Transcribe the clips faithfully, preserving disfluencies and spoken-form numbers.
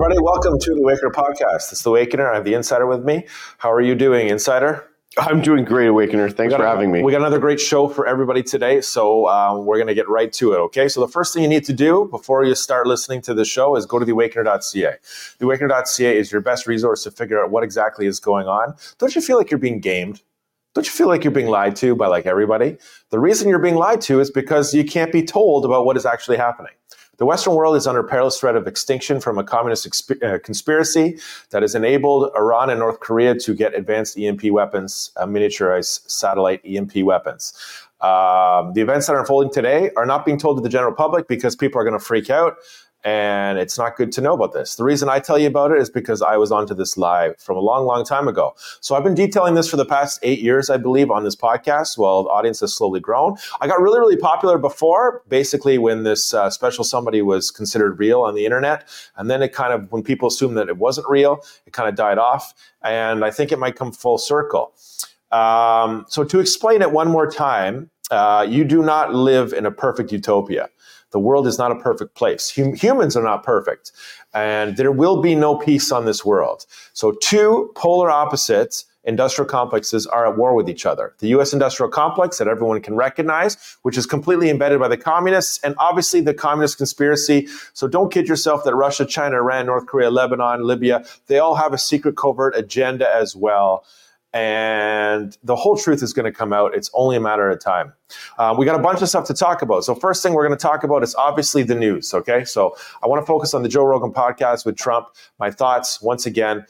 everybody. Welcome to the Awakener podcast. It's the Awakener. I have the Insider with me. How are you doing, Insider? I'm doing great, Awakener. Thanks for having me. We got another great show for everybody today, so um, we're going to get right to it, okay? So the first thing you need to do before you start listening to the show is go to the awakener dot c a. the awakener dot c a is your best resource to figure out what exactly is going on. Don't you feel like you're being gamed? Don't you feel like you're being lied to by like everybody? The reason you're being lied to is because you can't be told about what is actually happening. The Western world is under perilous threat of extinction from a communist exp- uh, conspiracy that has enabled Iran and North Korea to get advanced E M P weapons, uh, miniaturized satellite E M P weapons. Um, the events that are unfolding today are not being told to the general public because people are going to freak out, and it's not good to know about this. The reason I tell you about it is because I was onto this live from a long, long time ago. So I've been detailing this for the past eight years, I believe, on this podcast while the audience has slowly grown. I got really, really popular before, basically when this uh, special somebody was considered real on the internet. And then it kind of, when people assumed that it wasn't real, it kind of died off. And I think it might come full circle. Um, so to explain it one more time, uh, you do not live in a perfect utopia. The world is not a perfect place. Hum- humans are not perfect. And there will be no peace on this world. So two polar opposites industrial complexes are at war with each other. The U S industrial complex that everyone can recognize, which is completely embedded by the communists, and obviously the communist conspiracy. So don't kid yourself that Russia, China, Iran, North Korea, Lebanon, Libya, they all have a secret covert agenda as well. And the whole truth is going to come out. It's only a matter of time. Uh, we got a bunch of stuff to talk about. So first thing we're going to talk about is obviously the news, okay? So I want to focus on the Joe Rogan podcast with Trump. My thoughts, once again,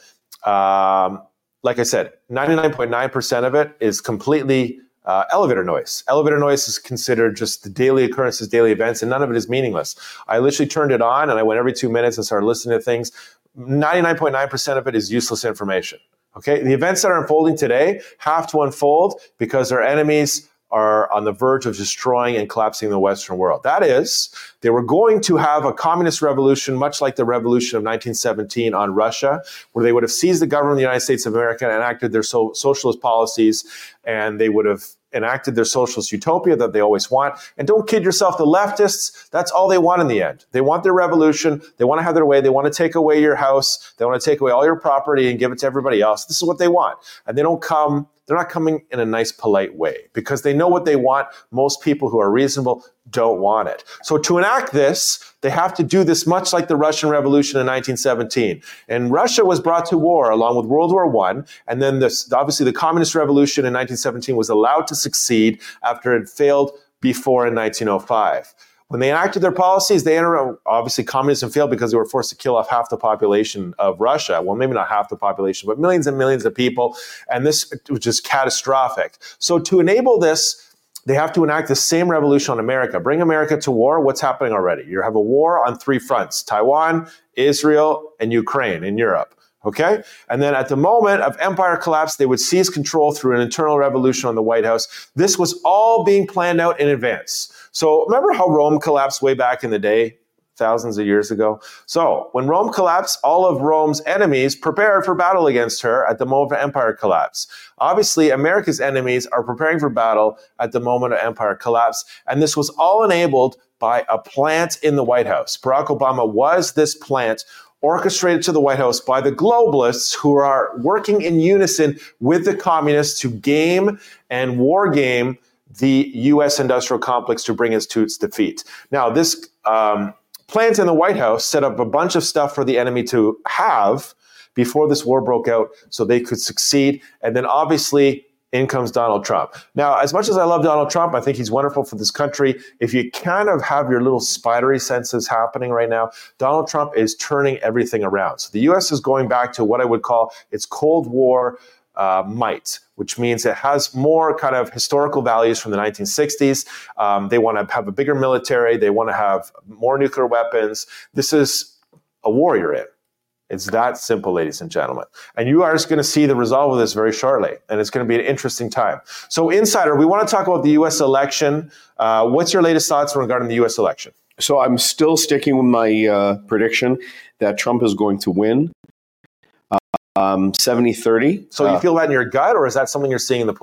um, like I said, ninety-nine point nine percent of it is completely uh, elevator noise. Elevator noise is considered just the daily occurrences, daily events, and none of it is meaningless. I literally turned it on, and I went every two minutes and started listening to things. ninety-nine point nine percent of it is useless information. Okay, the events that are unfolding today have to unfold because our enemies are on the verge of destroying and collapsing the Western world. That is, they were going to have a communist revolution, much like the revolution of nineteen seventeen on Russia, where they would have seized the government of the United States of America and enacted their so- socialist policies, and they would have enacted their socialist utopia that they always want. And don't kid yourself, the leftists, that's all they want in the end. They want their revolution. They want to have their way. They want to take away your house. They want to take away all your property and give it to everybody else. This is what they want. And they don't come, they're not coming in a nice, polite way because they know what they want. Most people who are reasonable don't want it. So to enact this, they have to do this much like the Russian Revolution in nineteen seventeen. And Russia was brought to war along with World War One. And then this, obviously the Communist Revolution in nineteen seventeen was allowed to succeed after it failed before in nineteen oh five. When they enacted their policies, they entered, obviously communism failed because they were forced to kill off half the population of Russia. Well, maybe not half the population, but millions and millions of people. And this was just catastrophic. So to enable this, they have to enact the same revolution on America. Bring America to war. What's happening already? You have a war on three fronts: Taiwan, Israel, and Ukraine in Europe. Okay? And then at the moment of empire collapse, they would seize control through an internal revolution on the White House. This was all being planned out in advance. So remember how Rome collapsed way back in the day? Thousands of years ago. So when Rome collapsed, all of Rome's enemies prepared for battle against her at the moment of empire collapse. Obviously, America's enemies are preparing for battle at the moment of empire collapse. And this was all enabled by a plant in the White House. Barack Obama was this plant orchestrated to the White House by the globalists who are working in unison with the communists to game and war game the U S industrial complex to bring us to its defeat. Now, this um, plans in the White House set up a bunch of stuff for the enemy to have before this war broke out so they could succeed. And then obviously in comes Donald Trump. Now, as much as I love Donald Trump, I think he's wonderful for this country. If you kind of have your little spidery senses happening right now, Donald Trump is turning everything around. So the U S is going back to what I would call its Cold War Uh, might, which means it has more kind of historical values from the nineteen sixties. Um, they want to have a bigger military. They want to have more nuclear weapons. This is a war you're in. It's that simple, ladies and gentlemen. And you are just going to see the result of this very shortly. And it's going to be an interesting time. So, Insider, we want to talk about the U S election. Uh, what's your latest thoughts regarding the U S election? So I'm still sticking with my uh, prediction that Trump is going to win. Um, seventy thirty. So you feel that in your gut, or is that something you're seeing in the polls?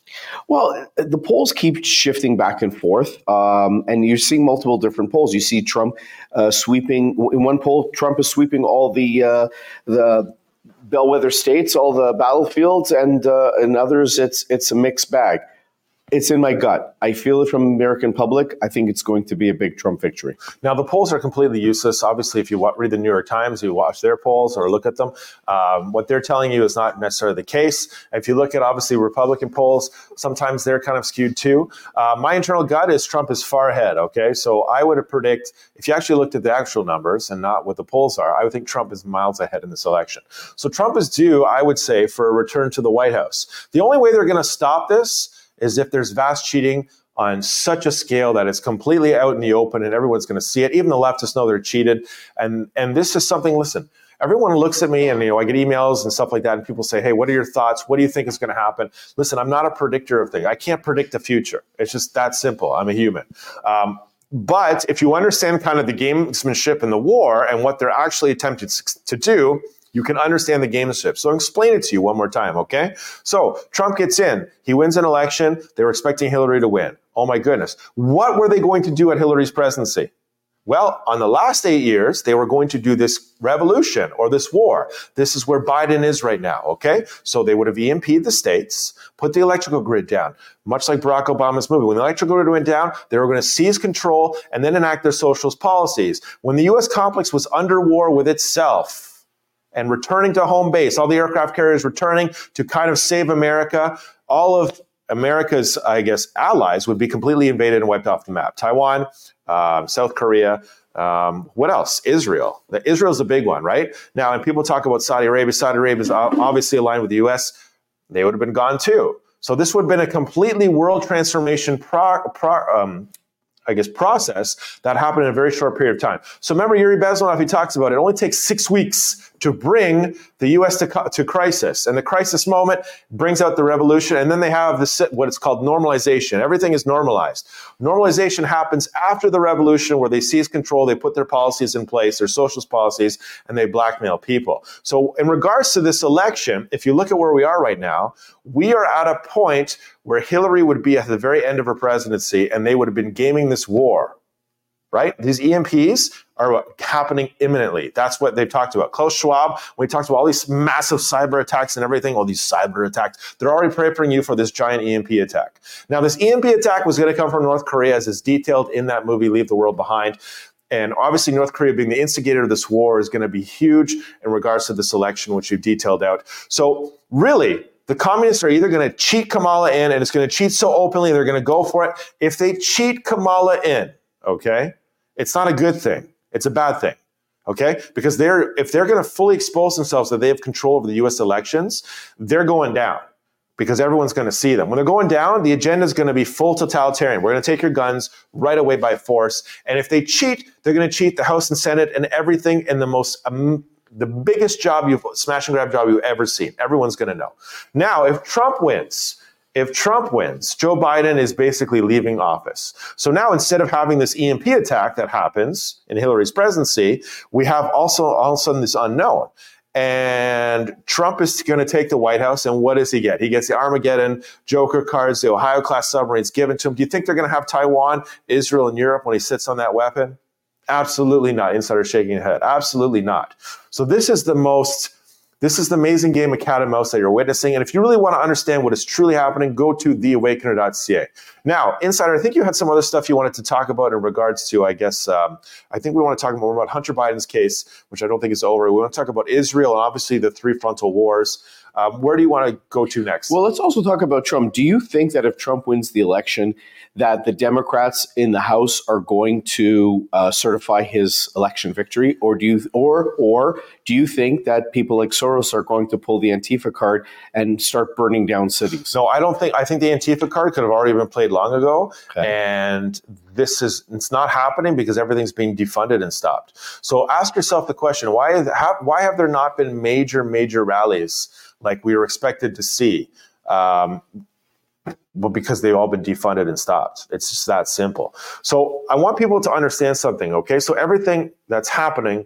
Well, the polls keep shifting back and forth, um, and you're seeing multiple different polls. You see Trump uh, sweeping in one poll. Trump is sweeping all the uh, the bellwether states, all the battlefields, and uh, in others, it's it's a mixed bag. It's in my gut. I feel it from the American public. I think it's going to be a big Trump victory. Now, the polls are completely useless. Obviously, if you read the New York Times, you watch their polls or look at them, um, what they're telling you is not necessarily the case. If you look at, obviously, Republican polls, sometimes they're kind of skewed too. Uh, my internal gut is Trump is far ahead, okay? So I would predict, if you actually looked at the actual numbers and not what the polls are, I would think Trump is miles ahead in this election. So Trump is due, I would say, for a return to the White House. The only way they're going to stop this is if there's vast cheating on such a scale that it's completely out in the open and everyone's going to see it. Even the leftists know they're cheated. And and this is something, listen, everyone looks at me and, you know, I get emails and stuff like that, and people say, hey, what are your thoughts? What do you think is going to happen? Listen, I'm not a predictor of things. I can't predict the future. It's just that simple. I'm a human. Um, but if you understand kind of the gamesmanship in the war and what they're actually attempting to do, you can understand the gamesmanship. So I'll explain it to you one more time, okay? So Trump gets in. He wins an election. They were expecting Hillary to win. Oh, my goodness. What were they going to do at Hillary's presidency? Well, on the last eight years, they were going to do this revolution or this war. This is where Biden is right now, okay? So they would have E M P'd the states, put the electrical grid down, much like Barack Obama's movie. When the electrical grid went down, they were going to seize control and then enact their socialist policies. When the U S complex was under war with itself, and returning to home base, all the aircraft carriers returning to kind of save America, all of America's, I guess, allies would be completely invaded and wiped off the map. Taiwan, um, South Korea, um, what else? Israel. Israel's a big one, right? Now, and people talk about Saudi Arabia. Saudi Arabia is obviously aligned with the U S. They would have been gone too. So this would have been a completely world transformation pro, pro, um, I guess, process that happened in a very short period of time. So remember, Yuri Bezmenov, he talks about it. It only takes six weeks to bring the U S to, to crisis. And the crisis moment brings out the revolution. And then they have this, what it's called normalization. Everything is normalized. Normalization happens after the revolution, where they seize control, they put their policies in place, their socialist policies, and they blackmail people. So in regards to this election, if you look at where we are right now, we are at a point where Hillary would be at the very end of her presidency, and they would have been gaming this war, right? These E M Ps are happening imminently. That's what they've talked about. Klaus Schwab, when he talks about all these massive cyber attacks and everything, all these cyber attacks, they're already preparing you for this giant E M P attack. Now, this E M P attack was going to come from North Korea, as is detailed in that movie, Leave the World Behind. And obviously, North Korea being the instigator of this war is going to be huge in regards to this election, which you've detailed out. So really, the communists are either going to cheat Kamala in, and it's going to cheat so openly, they're going to go for it. If they cheat Kamala in, okay, it's not a good thing. It's a bad thing, okay? Because they're if they're going to fully expose themselves that they have control over the U S elections, they're going down because everyone's going to see them. When they're going down, the agenda is going to be full totalitarian. We're going to take your guns right away by force. And if they cheat, they're going to cheat the House and Senate and everything in the most um, the biggest job you've smash and grab job you've ever seen. Everyone's going to know. Now, if Trump wins, if Trump wins, Joe Biden is basically leaving office. So now, instead of having this E M P attack that happens in Hillary's presidency, we have also all of a sudden this unknown. And Trump is going to take the White House, and what does he get? He gets the Armageddon Joker cards, the Ohio-class submarines given to him. Do you think they're going to have Taiwan, Israel, and Europe when he sits on that weapon? Absolutely not. Insider shaking your head. Absolutely not. So this is the most... This is the amazing game of cat and mouse that you're witnessing. And if you really want to understand what is truly happening, go to the awakener dot c a. Now, Insider, I think you had some other stuff you wanted to talk about in regards to, I guess, um, I think we want to talk more about Hunter Biden's case, which I don't think is over. We want to talk about Israel and obviously the three frontal wars. Um, where do you want to go to next? Well, let's also talk about Trump. Do you think that if Trump wins the election, that the Democrats in the House are going to uh, certify his election victory, or do you, or or do you think that people like Soros are going to pull the Antifa card and start burning down cities? No, I don't think. I think the Antifa card could have already been played long ago, okay. And this is it's not happening because everything's being defunded and stopped. So ask yourself the question: Why have why have there not been major major rallies like we were expected to see? Um, Well, because they've all been defunded and stopped. It's just that simple. So I want people to understand something, okay? So everything that's happening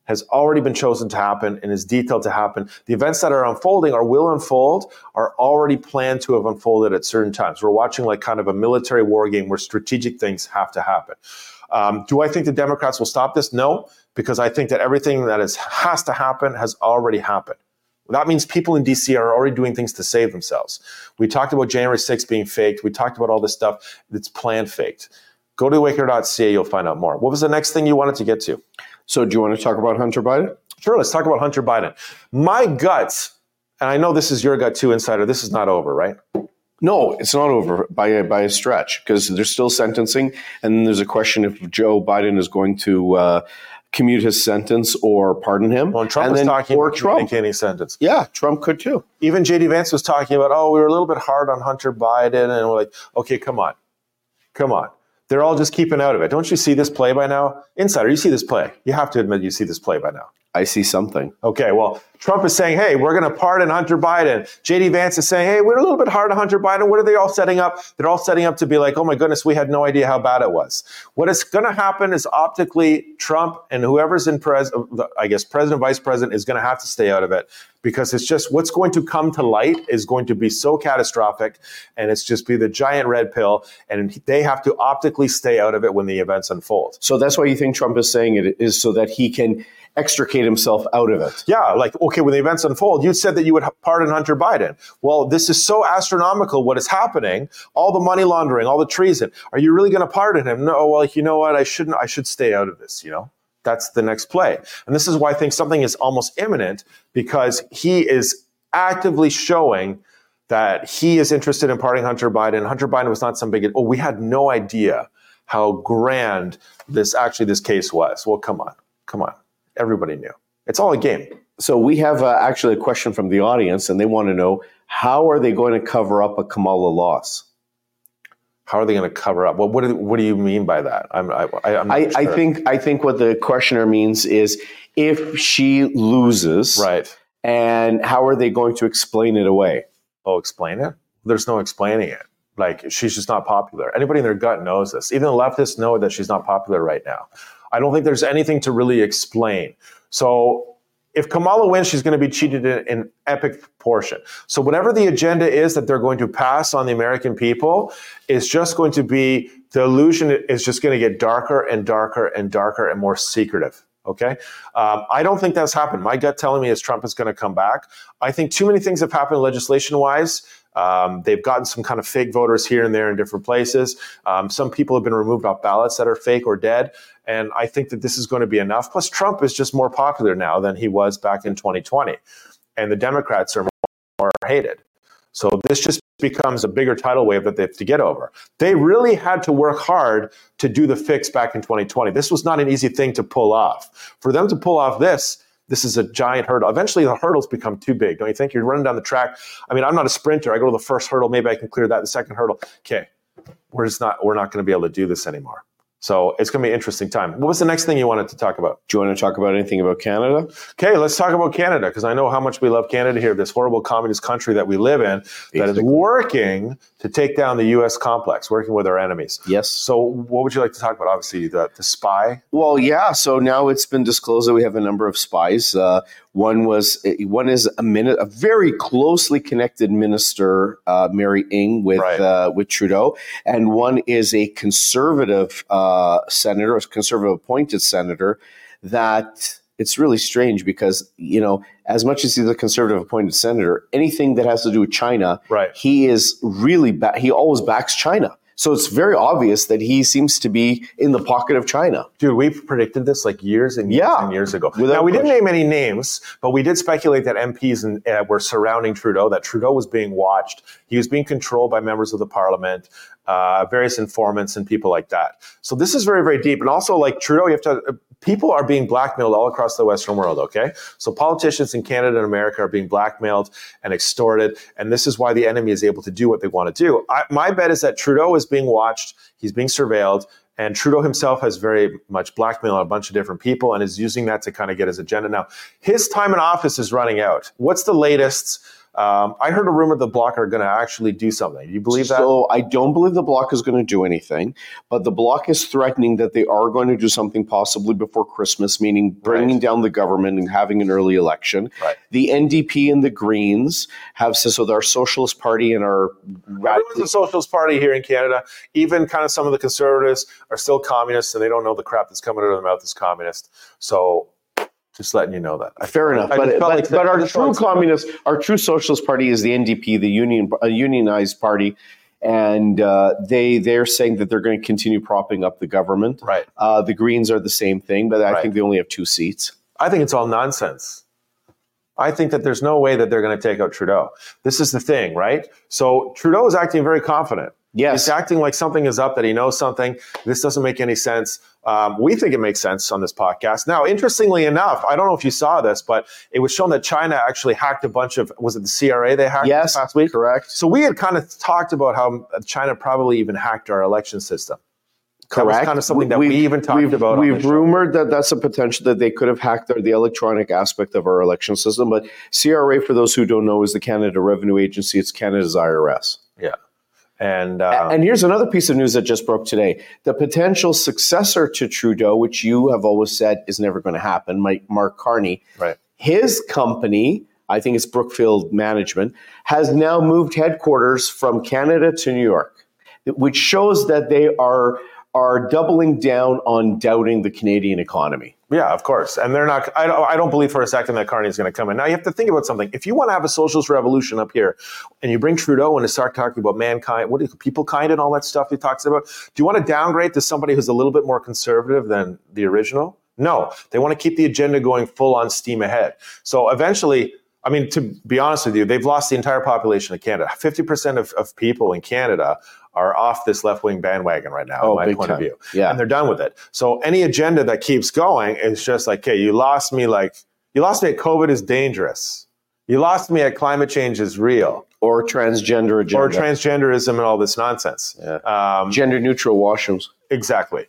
has already been chosen to happen and is detailed to happen. The events that are unfolding or will unfold are already planned to have unfolded at certain times. We're watching like kind of a military war game where strategic things have to happen. Um, do I think the Democrats will stop this? No, because I think that everything that is, has to happen has already happened. That means people in D C are already doing things to save themselves. We talked about January sixth being faked. We talked about all this stuff that's planned faked. Go to awakener dot c a, you'll find out more. What was the next thing you wanted to get to? So do you want to talk about Hunter Biden? Sure, let's talk about Hunter Biden. My gut, and I know this is your gut too, Insider, this is not over, right? No, it's not over by a, by a stretch, because there's still sentencing, and there's a question if Joe Biden is going to uh, commute his sentence or pardon him. Well, and Trump and was then, talking or about Trump. communicating sentence. Yeah, Trump could too. Even J D Vance was talking about, oh, we were a little bit hard on Hunter Biden, and we're like, okay, come on, come on. They're all just keeping out of it. Don't you see this play by now? Insider, you see this play. You have to admit you see this play by now. I see something. Okay, well, Trump is saying, hey, we're going to pardon Hunter Biden. J D Vance is saying, hey, we're a little bit hard on Hunter Biden. What are they all setting up? They're all setting up to be like, oh my goodness, we had no idea how bad it was. What is going to happen is optically Trump and whoever's in pres, I guess president, vice president is going to have to stay out of it, because it's just what's going to come to light is going to be so catastrophic, and it's just be the giant red pill, and they have to optically stay out of it when the events unfold. So that's why you think Trump is saying it, is so that he can extricate himself out of it. Yeah, like, okay, when the events unfold, you said that you would pardon Hunter Biden. Well, this is so astronomical what is happening, all the money laundering, all the treason. Are you really going to pardon him? No, well, you know what? I shouldn't, I should stay out of this, you know? That's the next play. And this is why I think something is almost imminent, because he is actively showing that he is interested in pardoning Hunter Biden. Hunter Biden was not some big, oh, we had no idea how grand this actually this case was. Well, come on, come on. Everybody knew. It's all a game. So we have uh, actually a question from the audience, and they want to know, how are they going to cover up a Kamala loss? How are they going to cover up? Well, what do, what do you mean by that? I'm, I, I'm I, sure. I think I think what the questioner means is, if she loses, right, and how are they going to explain it away? Oh, explain it? There's no explaining it. Like, she's just not popular. Anybody in their gut knows this. Even the leftists know that she's not popular right now. I don't think there's anything to really explain. So if Kamala wins, she's going to be cheated in an epic portion. So whatever the agenda is that they're going to pass on the American people is just going to be, the illusion is just going to get darker and darker and darker and more secretive. Okay. Um, I don't think that's happened. My gut telling me is Trump is going to come back. I think too many things have happened legislation wise. Um, they've gotten some kind of fake voters here and there in different places. Um, some people have been removed off ballots that are fake or dead. And I think that this is going to be enough. Plus, Trump is just more popular now than he was back in twenty twenty. And the Democrats are more hated. So this just becomes a bigger tidal wave that they have to get over. They really had to work hard to do the fix back in twenty twenty. This was not an easy thing to pull off. For them to pull off this, this is a giant hurdle. Eventually, the hurdles become too big. Don't you think? You're running down the track. I mean, I'm not a sprinter. I go to the first hurdle. Maybe I can clear that. The second hurdle. Okay, we're just not, we're not going to be able to do this anymore. So it's going to be an interesting time. What was the next thing you wanted to talk about? Do you want to talk about anything about Canada? Okay, let's talk about Canada, because I know how much we love Canada here, this horrible communist country that we live in, Basically. that is working to take down the U S complex, working with our enemies. Yes. So what would you like to talk about? Obviously, the, the spy. Well, yeah. So now it's been disclosed that we have a number of spies. Uh, one was one is a minute, a very closely connected minister, uh, Mary Ng, with right. uh, with Trudeau, and one is a conservative uh, senator, a conservative appointed senator. That it's really strange because, you know, as much as he's a conservative appointed senator, anything that has to do with China, right. he is really ba- he always backs China. So it's very obvious that he seems to be in the pocket of China. Dude, we predicted this like years and years yeah. and years ago. Without now, we question. didn't name any names, but we did speculate that M Ps and, uh, were surrounding Trudeau, that Trudeau was being watched. He was being controlled by members of the parliament, uh, various informants and people like that. So this is very, very deep. And also, like Trudeau, you have to... Uh, people are being blackmailed all across the Western world, okay? So politicians in Canada and America are being blackmailed and extorted, and this is why the enemy is able to do what they want to do. I, my bet is that Trudeau is being watched, he's being surveilled, and Trudeau himself has very much blackmailed a bunch of different people and is using that to kind of get his agenda. Now, his time in office is running out. What's the latest? Um, I heard a rumor the Bloc are going to actually do something. Do you believe that? So I don't believe the Bloc is going to do anything, but the Bloc is threatening that they are going to do something possibly before Christmas, meaning bringing Right. down the government and having an early election. Right. The N D P and the Greens have said, so our Socialist Party and our Everyone's a Socialist Party here in Canada. Even kind of some of the Conservatives are still communists, and they don't know the crap that's coming out of their mouth is communist. So just letting you know that. I, Fair enough, I but, just felt but, like- but I our just true felt like- communist, our true Socialist Party is the N D P, the union, a unionized party, and uh, they they're saying that they're going to continue propping up the government. Right. Uh, the Greens are the same thing, but I Right. think they only have two seats. I think it's all nonsense. I think that there's no way that they're going to take out Trudeau. This is the thing, right? So Trudeau is acting very confident. Yes. He's acting like something is up, that he knows something. This doesn't make any sense. Um, we think it makes sense on this podcast. Now, interestingly enough, I don't know if you saw this, but it was shown that China actually hacked a bunch of, was it the C R A they hacked Yes, this past week? correct. So we had kind of talked about how China probably even hacked our election system. That was Correct. kind of something that we We've- even talked we've, about on We've the show. rumored that that's a potential that they could have hacked the, the electronic aspect of our election system. But C R A, for those who don't know, is the Canada Revenue Agency. It's Canada's I R S. Yeah. And, uh, And here's another piece of news that just broke today. The potential successor to Trudeau, which you have always said is never going to happen, Mike, Mark Carney, right. his company, I think it's Brookfield Management, has now moved headquarters from Canada to New York, which shows that they are are doubling down on doubting the Canadian economy. Yeah, of course. And they're not, I don't, I don't believe for a second that Carney is going to come in. Now, you have to think about something. If you want to have a socialist revolution up here and you bring Trudeau in to start talking about mankind, what is people kind and all that stuff he talks about, do you want to downgrade to somebody who's a little bit more conservative than the original? No. They want to keep the agenda going full on steam ahead. So eventually, I mean, to be honest with you, they've lost the entire population of Canada. fifty percent of, of people in Canada are off this left-wing bandwagon right now, Oh, in my big point time. of view. Yeah. And they're done with it. So any agenda that keeps going is just like, okay, you lost me like, you lost me at COVID is dangerous. You lost me at climate change is real. Or transgender agenda. Or transgenderism and all this nonsense. Yeah. Um, Gender neutral washrooms. Exactly.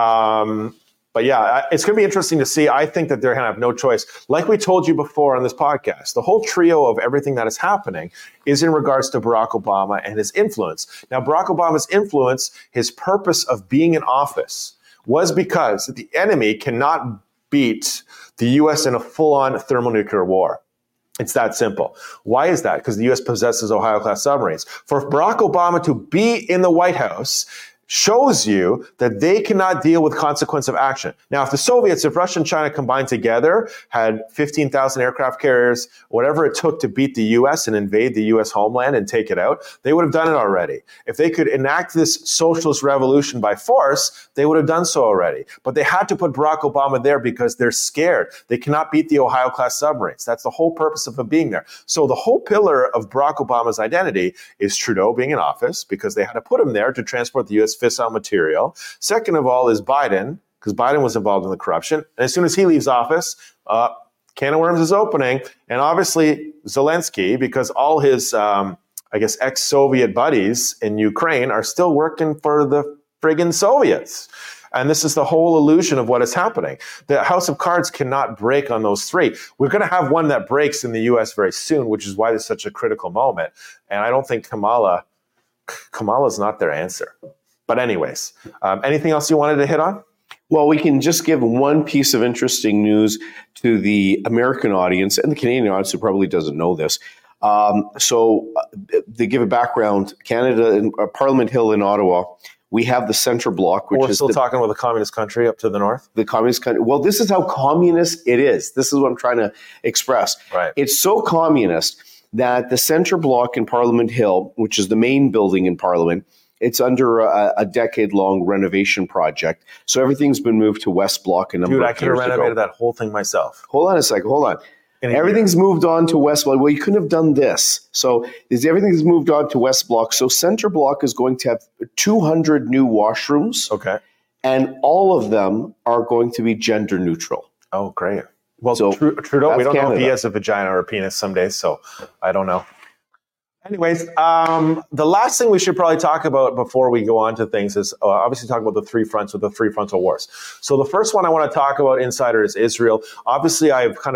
Um, but yeah, I- it's going to be interesting to see. I think that they're going to have no choice. Like we told you before on this podcast, the whole trio of everything that is happening is in regards to Barack Obama and his influence. Now, Barack Obama's influence, his purpose of being in office was because the enemy cannot beat the U S in a full-on thermonuclear war. It's that simple. Why is that? Because the U S possesses Ohio-class submarines. For Barack Obama to be in the White House shows you that they cannot deal with consequence of action. Now, if the Soviets, if Russia and China combined together, had fifteen thousand aircraft carriers, whatever it took to beat the U S and invade the U S homeland and take it out, they would have done it already. If they could enact this socialist revolution by force, they would have done so already. But they had to put Barack Obama there because they're scared. They cannot beat the Ohio-class submarines. That's the whole purpose of him being there. So the whole pillar of Barack Obama's identity is Trudeau being in office because they had to put him there to transport the U S fissile material. Second of all is Biden, because Biden was involved in the corruption. And as soon as he leaves office, uh, can of worms is opening. And obviously Zelensky, because all his, um, I guess, ex-Soviet buddies in Ukraine are still working for the friggin' Soviets. And this is the whole illusion of what is happening. The House of Cards cannot break on those three. We're going to have one that breaks in the U S very soon, which is why this is such a critical moment. And I don't think Kamala, Kamala's not their answer. But anyways, um, anything else you wanted to hit on? Well, we can just give one piece of interesting news to the American audience and the Canadian audience who probably doesn't know this. Um, so uh, to give a background, Canada, in uh, Parliament Hill in Ottawa, we have the Centre Bloc, which We're is still the, talking about the communist country up to the north. the communist country. Well, this is how communist it is. This is what I'm trying to express. Right. It's so communist that the Centre Bloc in Parliament Hill, which is the main building in Parliament, it's under a, a decade-long renovation project. So everything's been moved to West Block a number Dude, of I could have years ago. renovated that whole thing myself. Hold on a second. Hold on. In a Everything's moved on to West Block. Well, you couldn't have done this. So is everything's moved on to West Block. So Centre Block is going to have two hundred new washrooms, Okay. and all of them are going to be gender neutral. Oh, great. Well, So Tru- Trudeau, we that's don't know if he Canada. has a vagina or a penis some days, so I don't know. Anyways, um, the last thing we should probably talk about before we go on to things is uh, obviously talk about the three fronts of the three frontal wars. So the first one I want to talk about, Insider, is Israel. Obviously, I've kind of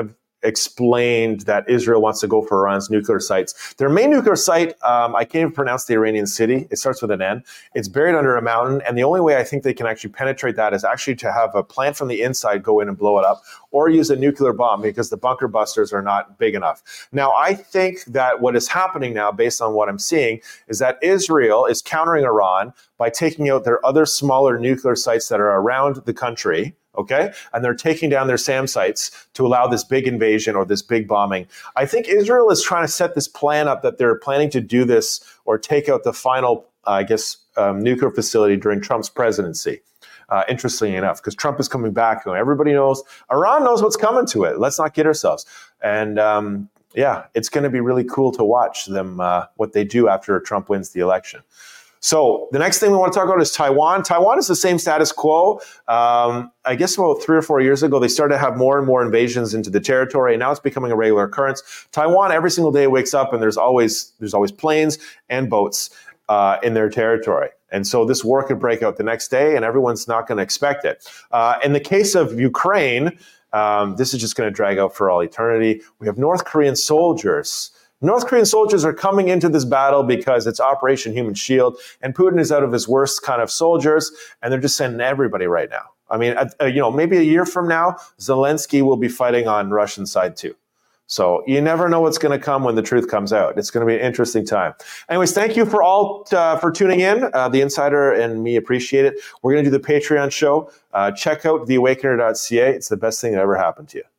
explained that Israel wants to go for Iran's nuclear sites. Their main nuclear site, um, I can't even pronounce the Iranian city. It starts with an N. It's buried under a mountain, and the only way I think they can actually penetrate that is actually to have a plant from the inside go in and blow it up, or use a nuclear bomb, because the bunker busters are not big enough. Now, I think that what is happening now, based on what I'm seeing, is that Israel is countering Iran by taking out their other smaller nuclear sites that are around the country, okay? And they're taking down their SAM sites to allow this big invasion or this big bombing. I think Israel is trying to set this plan up that they're planning to do this or take out the final, uh, I guess, um, nuclear facility during Trump's presidency. Uh, interestingly enough, because Trump is coming back. Everybody knows, Iran knows what's coming to it. Let's not kid ourselves. And um, yeah, it's going to be really cool to watch them, uh, what they do after Trump wins the election. So the next thing we want to talk about is Taiwan. Taiwan is the same status quo. Um, I guess about three or four years ago, they started to have more and more invasions into the territory, and now it's becoming a regular occurrence. Taiwan, every single day, wakes up and there's always there's always planes and boats uh, in their territory. And so this war could break out the next day, and everyone's not going to expect it. Uh, in the case of Ukraine, um, this is just going to drag out for all eternity. We have North Korean soldiers. North Korean soldiers are coming into this battle because it's Operation Human Shield, and Putin is out of his worst kind of soldiers, and they're just sending everybody right now. I mean, uh, you know, maybe a year from now, Zelensky will be fighting on Russian side too. So you never know what's going to come when the truth comes out. It's going to be an interesting time. Anyways, thank you for all uh, for tuning in. Uh, the Insider and me appreciate it. We're going to do the Patreon show. Uh, check out the awakener dot c a. It's the best thing that ever happened to you.